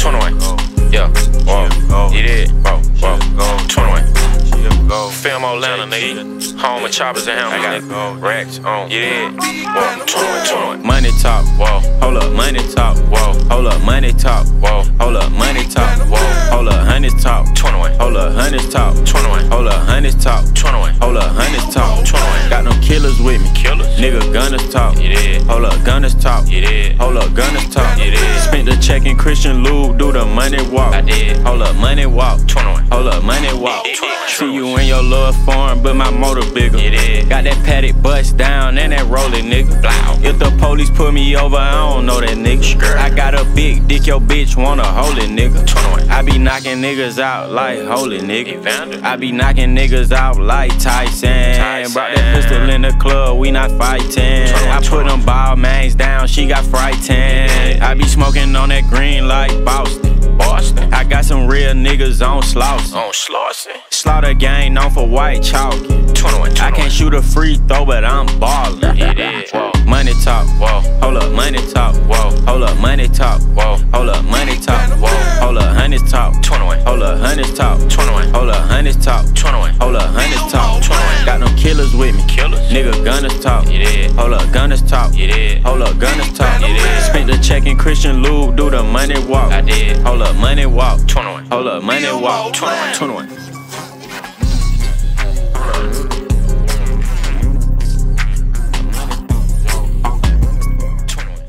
21. Yeah, whoa, you did, whoa, 21. Film Atlanta, nigga. Home of choppers and hammers, nigga. Racks on, you did, whoa, 21. Money talk, whoa, hold up, money talk, whoa, hold up, money talk, whoa, hold up, money talk, whoa, hold up, hundreds talk, 21. Hold up, hundreds talk, 21. Hold up, hundreds talk, 21. Hold up, hundreds talk, 21. Got them killers with me, nigga, gunners talk, you did. Hold up, gunners talk, you did. Hold up, gunners talk, you did. Spent the check in Christian Lube, do the money walk, I did. Hold up, money walk, 21. Hold up, money walk. See you in your little farm, but my motor bigger. Got that paddock bust down and that rolling, nigga. If the police put me over, I don't know that nigga. I got a big dick, your bitch wanna hold it, nigga. I be knocking niggas out like holy, nigga. I be knocking niggas out like Tyson. Brought that pistol in the club, we not fighting. I put them ball mains down, she got frightened. I be smoking on that green like Boston. I got some real niggas on Slauson. Slaughter gang known for white chalk. 21. I can't shoot a free throw, but I'm ballin'. Money talk, whoa. Hold up, money talk, whoa. Hold up, money talk, whoa. Hold up, money talk, whoa. Hold up, hundreds talk, 21. Hold up, hundreds talk, 21. Hold up, hundreds talk, 21. Hold up, hundreds talk, 21. Got them killers with me, nigga, gunners talk, you did. Hold up, gunners talk, you did. Hold up, gunners talk, you did. Spent the check in Christian Lube, do the money walk, I did. Hold up, money walk, 21. Hold up, money walk, 21.